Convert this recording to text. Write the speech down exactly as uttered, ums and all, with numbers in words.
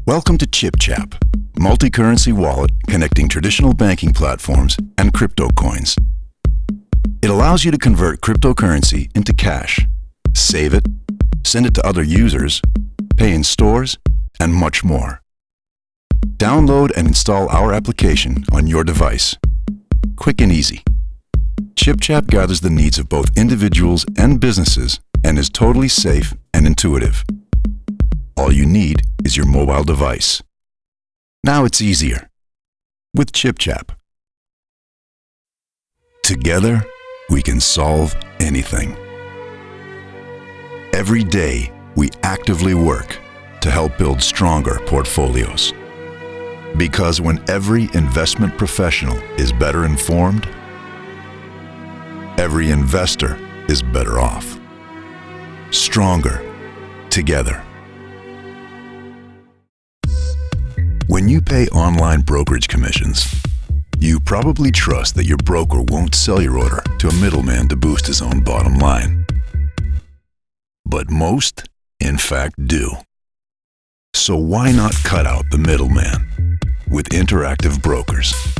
Welcome to ChipChap, multi-currency wallet connecting traditional banking platforms and crypto coins. It allows you to convert cryptocurrency into cash, save it, send it to other users, pay in stores, and much more. Download and install our application on your device. Quick and easy. ChipChap gathers the needs of both individuals and businesses and is totally safe and intuitive. All you need is your mobile device. Now it's easier with ChipChap. Together, we can solve anything. Every day, we actively work to help build stronger portfolios. Because when every investment professional is better informed, every investor is better off. Stronger together. When you pay online brokerage commissions, you probably trust that your broker won't sell your order to a middleman to boost his own bottom line. But most, in fact, do. So why not cut out the middleman with Interactive Brokers?